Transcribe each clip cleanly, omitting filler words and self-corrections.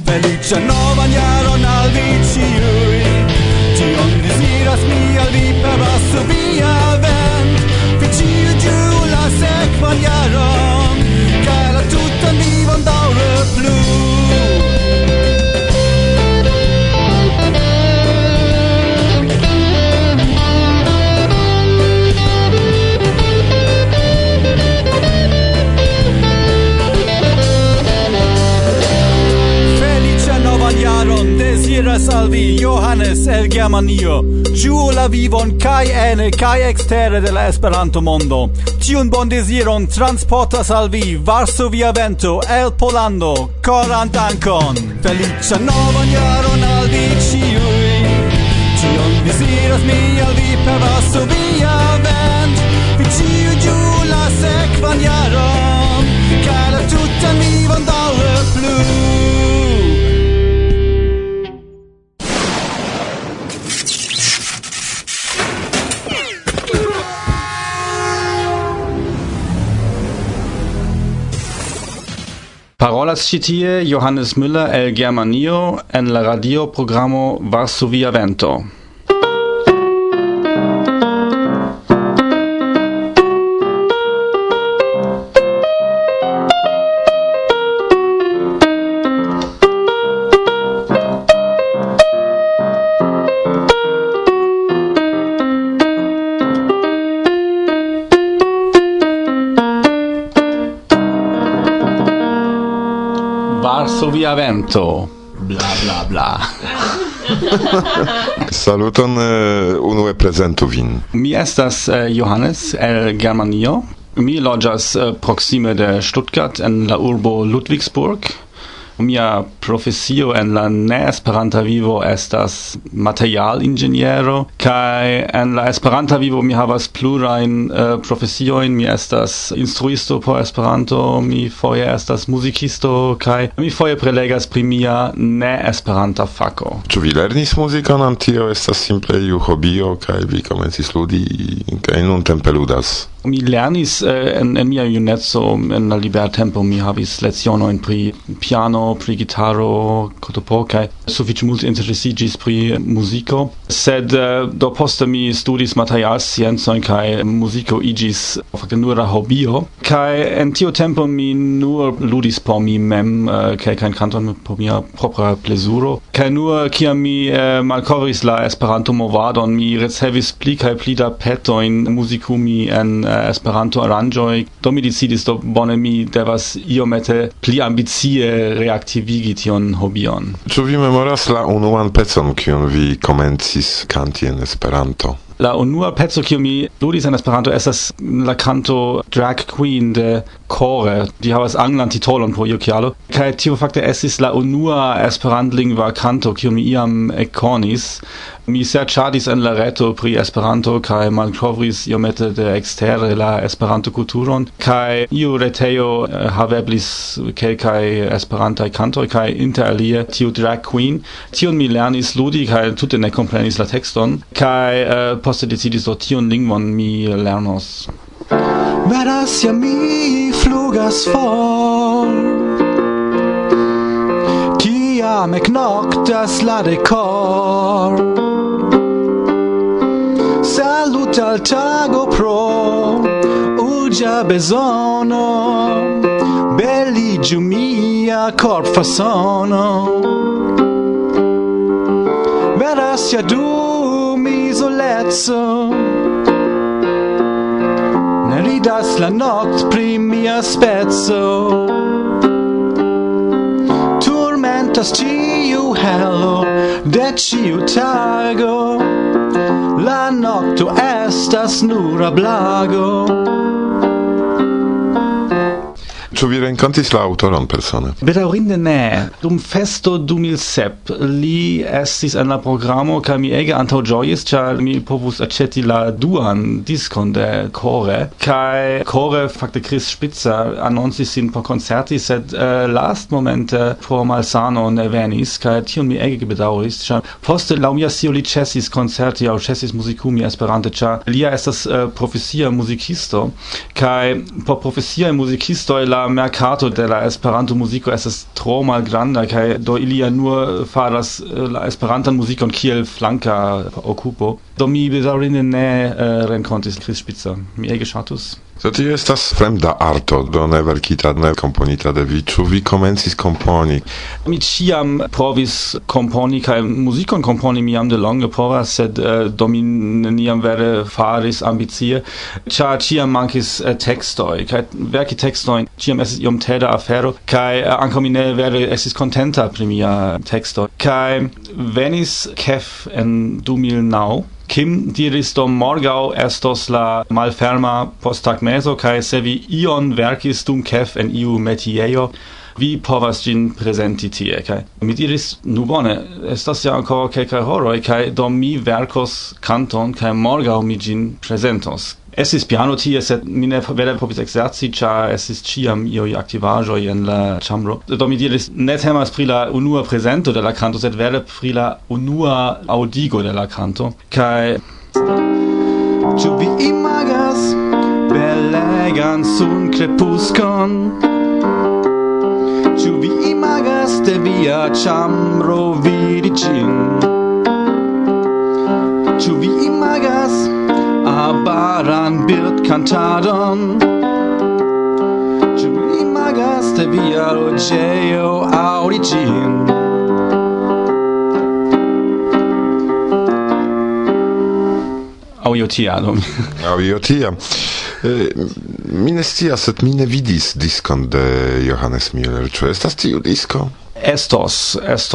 Feliĉan novan jaron al vi ĉiuj. Tion deziras mi al vi per Varsovia Vent. Vi ĉiuj ĝuu la sekvan jaron, kaj la tutan vivon daŭre plu. Jaron desiras al vi Johannes el Germanio. Ĝuu la vivon kaj ene kaj ekstere de la Esperanto mondo. Tiun bon deziron transportas al vi Varsovia Vento el Pollando. Koran dankon. Feliĉan novan jaron al vi ĉiuj. Tion deziras mi al vi per Varsovia Vent. Vi ĉiuj ĝuu la sekvan jaron, kaj la tutan vivon daŭre plu. Parolas ĉi tie Johannes Müller el Germanio en la radioprogramo Varsovia Vento. Varsovia Vento, bla bla bla. Saluton, unue prezentu vin. Mi estas Johannes el Germanio. Mi loĝas proksime de Stuttgart en la urbo Ludwigsburg. Mia profesio en la ne-esperanta vivo estas materialinĝeniero, kaj en la esperanta vivo mi havas plurajn profesiojn. Mi estas instruisto por Esperanto, mi foje estas muzikisto, kaj mi foje prelegas pri mia ne-esperanta fako. Ĉu vi lernis muzikon, am tio estas simple iu hobio, kaj vi komencis ludi, kaj nuntempe ludas? Mi lernis en mia juneco, en la libertempo, mi havis lecionojn pri piano, pri gitaro, kotopo, kaj sufiĉe multe interesiĝis pri muziko. Sed do poste mi studis materialsciencojn kaj muziko iĝis fakte nura hobio. Kaj en tiu tempo mi nur ludis por mi mem kelkajn kantojn por mia propra plezuro. Kaj nur kiam mi malkovris la Esperanto-movadon, mi ricevis pli kaj pli da petojn muzikumi en Esperanto aranĝoj. Do mi decidis, do bone mi devas iomete pli ambicie reaktivigi tion hobion. Ĉu vi memoras la unuan pecon, kiun vi komencis kanti en Esperanto? La unua pezzo kiu mi ludis en Esperanto estas la kanto Drag Queen de Kore. Ĝi havas anglan titolon por iu kialo. Kaj tio fakte estis la unua esperantlingva kanto kiu mi iam ekkonis. Mi serĉadis en la reto pri Esperanto kaj malkovris iomete de ekstere la Esperanto-kulturon. Kaj iu retejo haveblis kelkaj esperantaj kantoj kaj inter alie tiu Drag Queen. Tion mi lernis ludi kaj tute ne komprenis la tekston. Kaj poste decidis do tion lingvon mi lernos. Veras ja mi flugas for, kiam eknoktas la dekor. Salut al tago pro urĝa bezono, beliĝu mia korpfasono. Veras ja dum izoleco, ne ridas la noct pri mia speco. Turmentas ĉiu helo de ĉiu tago, la nocto estas nura blago. Ĉu vi renkontis la aŭtoron persone? Bedaŭrinde ne. Dum festo 2007 li estis en la programo kaj mi ege antaŭĝojis, ĉar mi povus aĉeti la duan diskon de Kore. Kaj Kore fakte Chris Spitzer anoncis sin por koncerti, sed lastmomente pro malsano ne venis, kaj tion mi ege bedaŭris, ĉar poste laŭ mia scio li ĉesis koncerti aŭ ĉesis muzikumi Esperante, ĉar lia estas profesia muzikisto, kaj por profesiaj muzikistoj la la mercato de la Esperanto muziko estas tro malgranda kaj do ili ja nur faras la Esperantan muzikon kiel flanka okupo. Do mi bedaŭrinde ne renkontis Chris Spitzer. Mi ege ŝatus. So tio estas fremda arto, do ne verkita, ne komponita de vi. Ĉu vi komencis komponi? Mi ĉiam provis komponi kaj muzikon komponi mi jam de longe povas, sed do mi neniam vere faris ambicie, ĉar ĉiam mankis tekstoj, kaj verki tekstojn ĉiam estis iom teda afero, kaj ankaŭ mi ne vere estis kontenta pri mia teksto. Kaj venis KEF en 2009. Kim diris do morgaŭ estos la malferma posttagmezo, kaj se vi ion verkis dum KEF en iu metiejo, vi povas ĝin prezenti tie. Kaj mi diris, nu bone, estas ja ankoraŭ kelkaj horoj, kaj do mi verkos kanton, kaj morgaŭ mi ĝin prezentos. Estis piano tie, sed mi ne vere povis ekzerci, ĉar estis ĉiam iuj aktivaĵoj en la ĉambro. Do mi diris, ne temas pri la unua prezento de la kanto, sed vere pri la unua aŭdigo de la kanto. Kaj ĉu vi imagas belegan sunkrepusklon? Ĉu vi imagas de via ĉambro vidi ĝin? Ĉu vi imagas abaran birdkantadon? Ĉu vi imagas de via loĝejo aŭdi ĝin? Aŭ io tia. Aŭ io tia. Mi ne scias, sed mi ne vidis diskon de Johannes Müller. Ĉu estas tiu disko? Estos,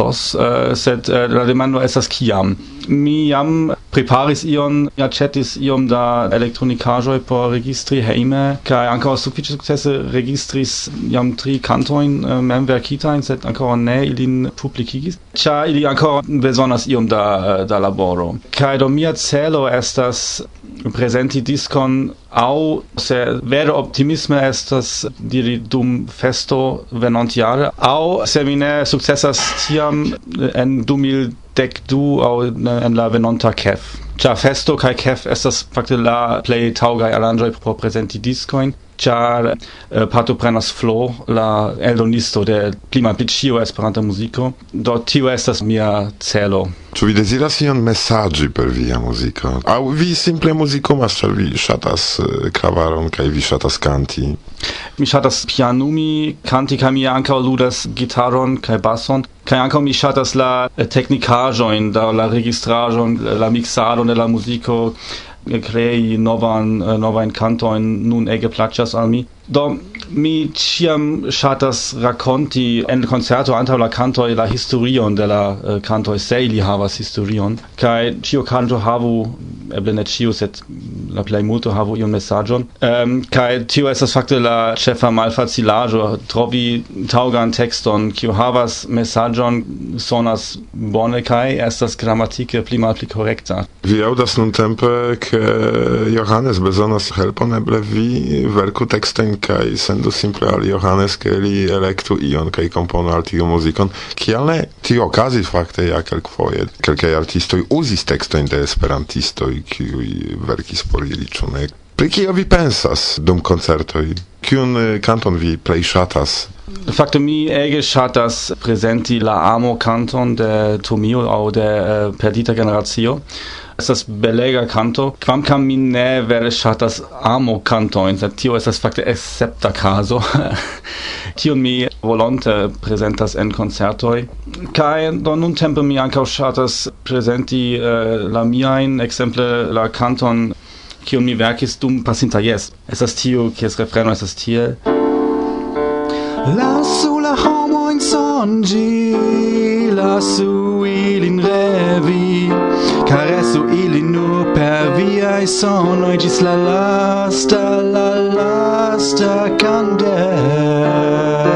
sed la demando estas kiam. Mi jam preparis ion, aĉetis iom da elektronikaĵoj por registri hejme, kaj ankaŭ sufiĉe sukcese registris jam 3 kantojn mem verkitajn, sed ankaŭ ne ilin publikigis, ĉar ili ankaŭ bezonas iom da laboro. Kaj do mia celo estas prezenti diskon aŭ se vere optimisme estas diri dum festo venontjare, aŭ se mi ne sukcesas tiam en 2012 aŭ en la venonta KEF. Ĉar festo kaj KEF estas fakte la plej taŭgaj aranĝoj por prezenti diskojn, ĉar partoprenas Flo, la eldonisto de pli malpli ĉio Esperanta muziko. Do tio estas mia celo. Ĉu vi deziras ion mesaĝi per via muziko? Aŭ vi simple muzikumas, ĉar vi ŝatas klavaron kaj vi ŝatas kanti? Mi ŝatas pianumi, kanti, kaj mi ankaŭ ludas gitaron kaj bason, kaj ankaŭ mi ŝatas la teknikaĵojn, la registraĵon, la miksadon de la muziko, krei novajn kantojn nun ege plaĉas al mi. Do mi ĉiam ŝatas rakonti en koncerto antaŭ la kantoj la historion de la kantoj, se ili havas historion, kaj ĉiu kanto havu, eble ne ĉiu, sed la plejmulto havu iun mesaĝon, kaj tio estas fakte la ĉefa malfacilaĵo, trovi taŭgan tekston kiu havas mesaĝon, sonas bone kaj estas gramatike pli malpli korekta. Vi aŭdas nuntempe, ke Johannes bezonas helpon, eble vi verku tekstojn kaj sendu simple al Johannes, ke li elektu ion kaj komponu al tiu muzikon. Kial ne? Tio okazis fakte ja kelkfoje. Kelkaj artistoj uzis tekstojn de esperantistoj, kiuj verkis por ili, ĉu ne? Pri kio vi pensas dum koncertoj? Kiun kanton vi plej ŝatas? Fakte mi ege ŝatas prezenti la amo-kanton de Tomio aŭ de Perdita Generacio. Estas belega kanto, kvankam mi ne vere ŝatas amo-kantojn, sed tio estas fakte escepta kazo. Tion mi volonte prezentas en koncertoj. Kaj do nuntempe mi ankaŭ ŝatas prezenti la miajn, ekzemple la kanton kiun mi verkis dum pasinta jes. Estas tiu, kies refreno estas tiel. Lasu la homojn sonĝi, lasu ilin revi, karesu ilin nur per viaj sonoj ĝis la lasta kandel.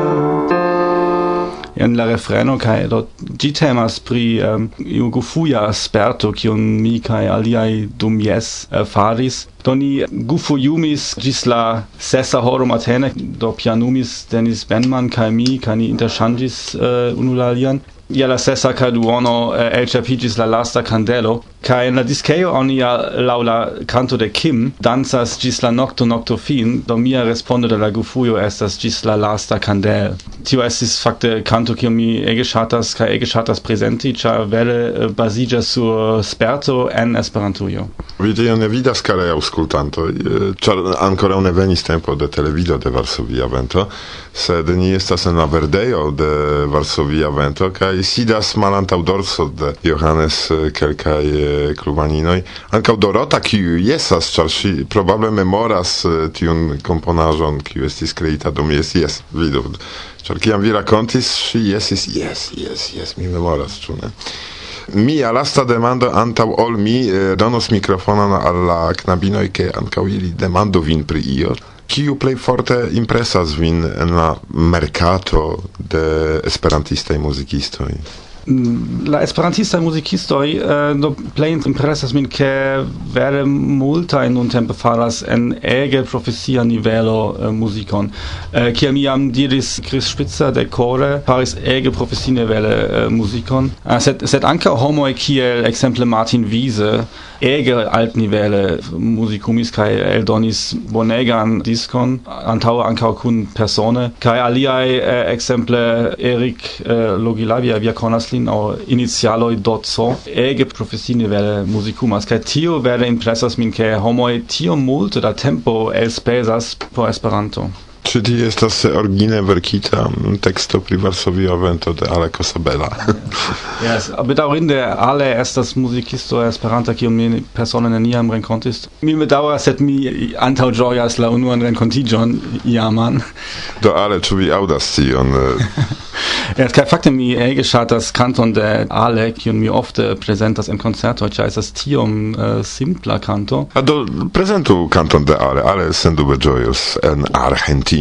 En la refreno kaj do ĝi temas pri iu gufuja sperto kiun mi kaj aliaj dum jes faris. Doni gufujumis gis la sesa horo matene do pianumis Dennis Benman kai mi ni interchangis unula alian. Ja la sesa kai duono elchapigis la lasta candelo kai en la diskejo oni laula canto de Kim dancas gis la nocto fin do mia respondo de la gufujo estas gis la lasta candel. Tio estis fakte canto kiu mi ege ŝatas prezenti, ĉar vere baziĝas sur sperto en Esperantujo. Vi tion ne vidas, karaj aŭskultantoj, ĉar ankoraŭ ne venis tempo de televido de Varsovia Vento, sed ni estas en la verdejo de Varsovia Vento kaj sidas malantaŭ dorso de Johannes kelkaj klubaninoj. Ankaŭ Dorota, kiu jesas, ĉar ŝi probable memoras tiun komponaĵon, kiu estis kreita dum jes, vidu. Ĉar kiam vi rakontis, ŝi jesis, jes, mi memoras, ĉu ne? Mia lasta demando antaŭ ol mi donos mikrofonon al la knabinoj, ke ankaŭ ili demandu vin pri io. Kiu plej forte impresas vin en la merkato de esperantistaj muzikistoj? La esperantista musicistoj do plej impresas min, ke vere multaj nuntempe faras en ege profesia nivelo muzikon. Kiam iam diris Chris Spitzer de Core faris ege profesia nivele muzikon, sed ankaŭ homoj kiel ekzemple Martin Wiese ege altnivele musikumis kaj eldonis bonegan diskon, antaŭe ankaŭ kun persone, kaj aliaj ekzemple Erik Logilavia, via konas lin, aŭ inicialoj Dotso, ege profesinivele musikumas, kaj tio vere impresas min, ke homoj tiom multe da tempo elspezas por Esperanto. Czy tie estas origine verkita teksto pri Varsovia Vento de Ale Kosabela? Yes, bedaŭrinde Ale estas muzikisto esperanta, kiun mi persone neniam renkontis. Mi bedaŭras, sed mi antaŭĝojas la unuan renkontiĝon iaman. Do Ale, ĉu vi aŭdas tion? Kaj fakte mi ege ŝatas kanton de Ale, kiun mi ofte prezentas en koncertoj, ĉar estas tiom simpla kanto. Do prezentu kanton de Ale. Ale sendube ĝojos en Argentino.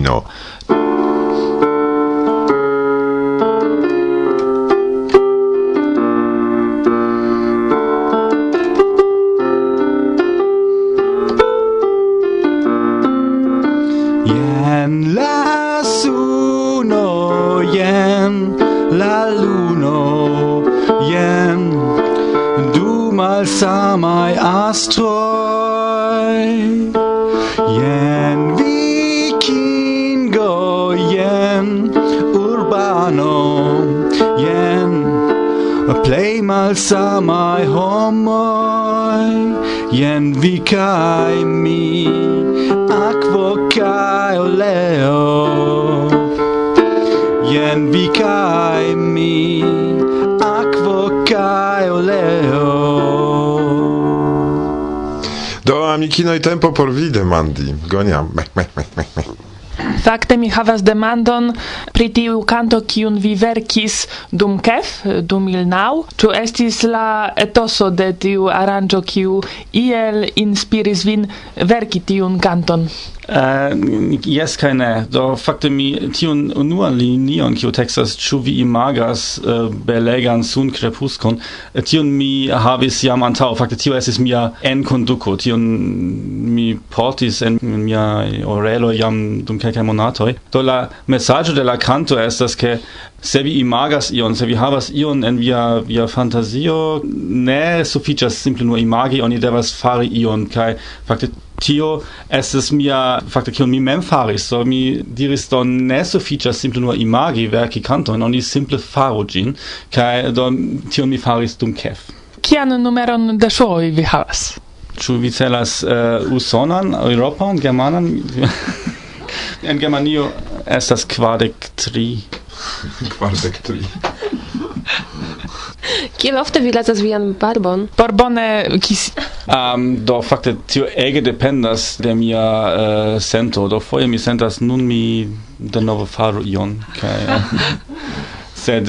Jen la suno, jen la luno, jen du malsamaj astroj, jen vikingo, jen urbano, jen plej malsamaj homoj, jen vi kaj mi, akvo kaj oleo, jen vi kaj mi, akvo kaj oleo. Do amikinoj tempo por vi demandi. Goniam. Fakte mi havas demandon pri tiu kanto kiun vi verkis dum KEF 2009. Ĉu estis la etoso de tiu aranĝo kiu iel inspiris vin verki tiun kanton? Yes kaj ne. Do fakte mi tiun unuan linion, kiu tekstas ĉu vi imagas belegan sunkrepusklon, tiun mi havis jam antaŭ. Fakte tio estis mia enkonduko. Tiun mi portis en mia orelo jam dum kelkaj monatoj. Do la mesaĝo de la kanto estas, ke se vi imagas ion, se vi havas ion en via fantazio, ne sufiĉas simple nur imagi, oni devas fari ion, kaj fakte tio estis mia fakte kion mi mem faris. So mi diris, do ne sufiĉas simple nur imagi verki kanton, oni simple faru ĝin, kaj do tion mi faris dum KEF. Kian numeron de ŝuoj vi havas? Ĉu vi celas usonan, eŭropan, germanan? En Germanio estas 43. 43. Kiel ofte vi lasas vian barbon? Por bone do fakte tio ege dependas de mia sento. Do foje mi sentas, nun mi denove faru ion. Sed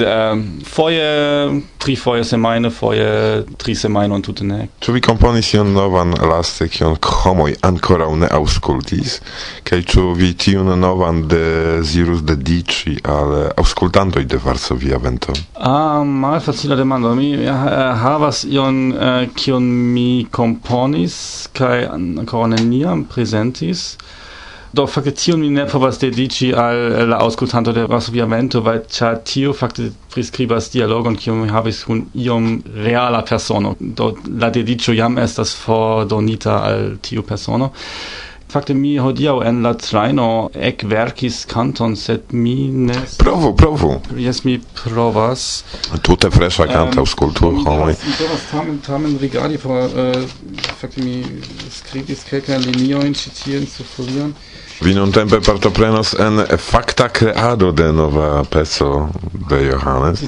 tri semajne, foje 3 semajnon tute ne. Ĉu vi komponis ion novan laste, kion homoj ankoraŭ ne aŭskultis? Kaj ĉu vi tiun novan dezirus dediĉi al aŭskultantoj de Varsovia Vento? Malfacila demando. Mi havas ion, kion mi komponis, kaj ankoraŭ neniam prezentis. Do fakte tion mi ne povas dediĉi al la aŭskultanto de Varsovia Vento, ĉar tio fakte priskribas dialogon, kiun mi havis kun iom reala persono. Do la dediĉo jam estas fordonita al tiu persono. Fakte mi hodiaŭ en la trajno ekverkis kanton, sed mi ne... Provu! Jes, mi provas. Tute freŝa kantaŭskulto, homoj. Mi povas tamen rigardi, fakte mi skribis kelkajn liniojn ĉi tien sur folion. Vi nuntempe partoprenos en fakta kreado de nova peco de Johannes.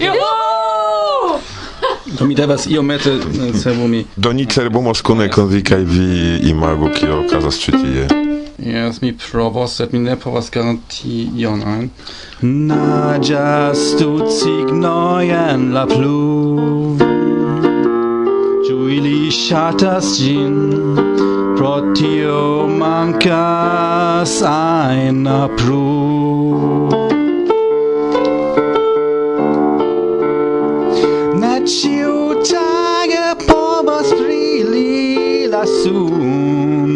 Do mi devas iomete cerbumi. Do ni cerbumos kune kun vi kaj vi imagu kio okazas ĉi tie. Jes, mi provos, sed mi ne povas garanti ion ajn. Naĝas du cignoj en la pluvo, ĉu ili ŝatas ĝin? Pro tio mankas ajna pruvo. Ne ĉiutage povas brili la sun,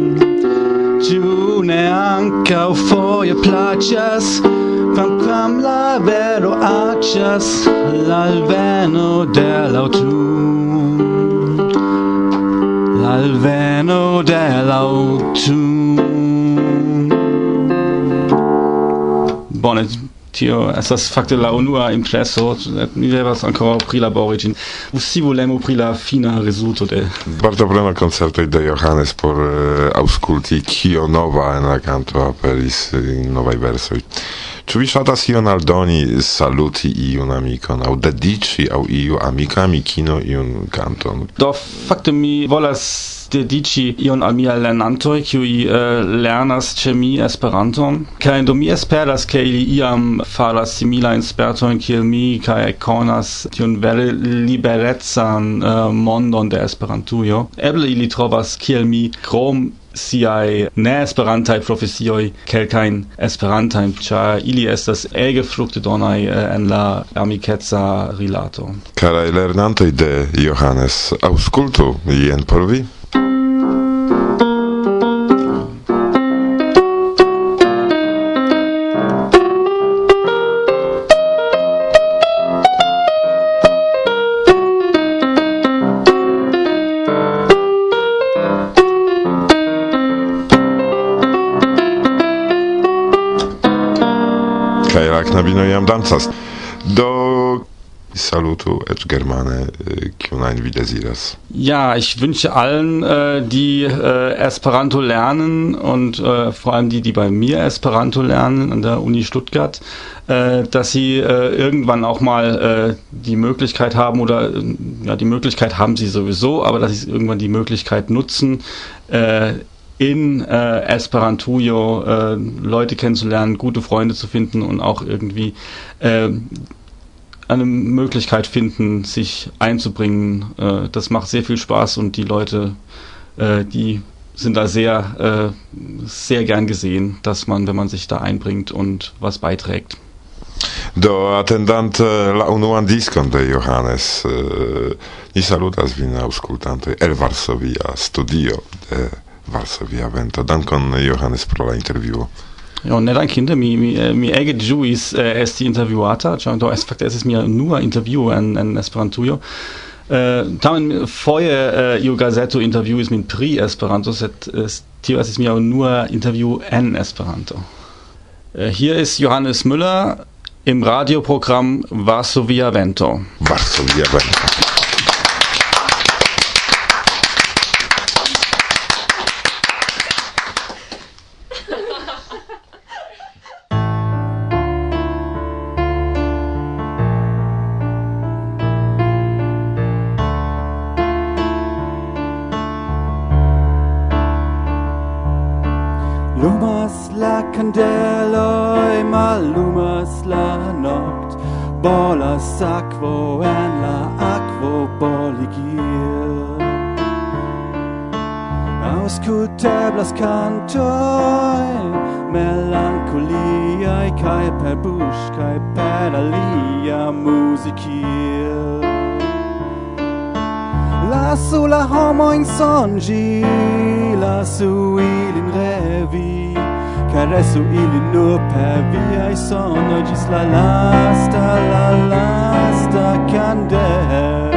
ĉu ne ankaŭ foje plaĉas, kvankam la vero aĉas, l'alveno de l'aŭtuno. L'alveno dell'autunno. Bone, tio estas fakte la unua impreso, mi devas ankoraŭ prilabori ĝin. Si volemo pri la fina rezulto de... Partopreno koncertoj de Johannes por aŭskulti kio nova en la kanto aperis novaj versoj. Ĉu vi ŝatas ion aldoni, saluti iun amikon, aŭ dediĉi aŭ iu amika amikino iun kanton? Do fakte mi volas dediĉi ion al miaj lernantoj, kiuj lernas ĉe mi Esperanton. Kaj do mi esperas, ke ili iam faras similajn spertojn kiel mi kaj ekkonas tiun vere liberecan mondon de Esperantujo. Eble ili trovas kiel mi krom siaj ne-esperantaj profesioj kelkajn esperantajn, ĉar ili estas ege fruktodonaj en la amikeca rilato. Karaj lernantoj de Johannes, aŭskultu jen por vi. Kaj la knabino jam dancas. Do salutu eĉ germane, kiun ajn vi deziras. Ja, ich wünsche allen, die Esperanto lernen und vor allem die bei mir Esperanto lernen an der Uni Stuttgart, dass sie irgendwann auch mal die Möglichkeit haben oder ja, die Möglichkeit haben sie sowieso, aber dass sie irgendwann die Möglichkeit nutzen, in Esperantujo Leute kennenzulernen, gute Freunde zu finden und auch irgendwie eine Möglichkeit finden, sich einzubringen. Das macht sehr viel Spaß und die Leute, die sind da sehr gern gesehen, dass man, wenn man sich da einbringt und was beiträgt. Do attendante la unuan diskon de Johannes, ni salutas vin aŭskultantoj el Varsovia Studio de Varsovia Vento. Dankon Johannes pro la intervjuo. Ja, ne dankinde, mi ege ĝuis esti intervjuata, ĉar do fakte estis mia unua intervjuo en Esperantujo. Tamen foje iu gazeto intervjuis min pri Esperanto, sed tio estis mia unua intervjuo en Esperanto. Hier ist Johannes Müller im Radioprogramm Varsovia Vento. Varsovia Vento. Lumas la candeloj, mallumas la noct, bolas aquo en la aquo boligir. Ausculteblas cantoi, melancoliae, cae per bush, cae per alia musicir. Lasu la homo in songi, lasu ilin revi, caresu ilin nur per viae sonoi, gis la lasta candel.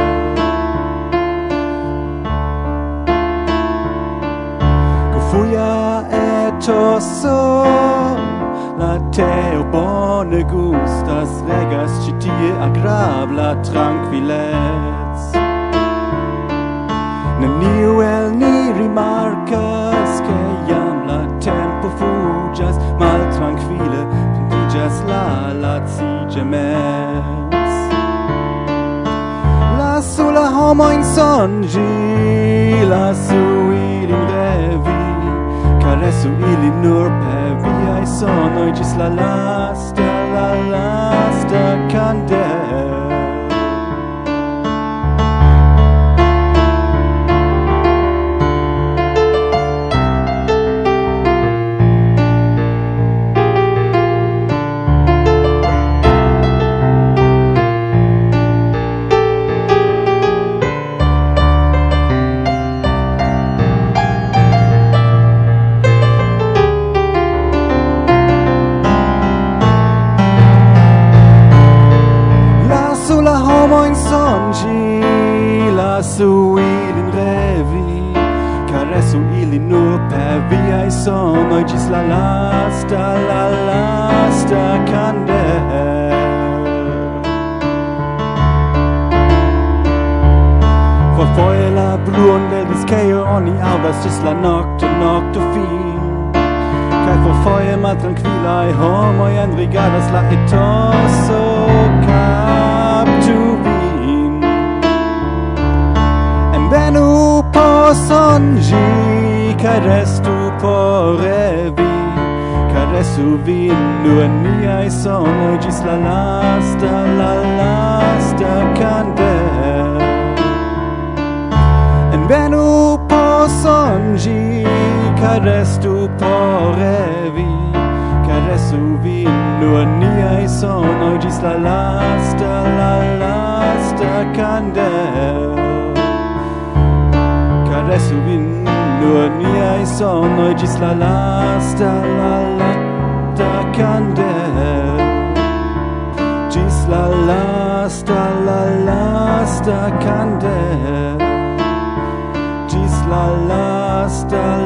Fuia etoso, la teo bone gustas, regas citie agrabla tranquillez. Neniu el ni rimarcas, che iam la tempo fugas, mal tranquille, pendigas la lazigemens. Lasu la homo in songi, lasu ilin revi, caresu ili nur per viae sonoi, gis la lasta candel. Lasu ilin revi, caresu ili nur per viae sonoi, gis la lasta candel. Foje la bruon del disceio oni audas gis la nocto fin. Cae foje mal tranquillae homoi enrigadas la etoso captu vin. Venu por songi, cae restu por revi, caresu vin nur niae sonoi, gis la lasta candel. Venu por songi, cae restu por revi, caresu vin nur niae sonoi, gis la lasta candel. Caresu vin nur niae sonoi, gis la lasta candel. Gis la lasta candel. Gis la lasta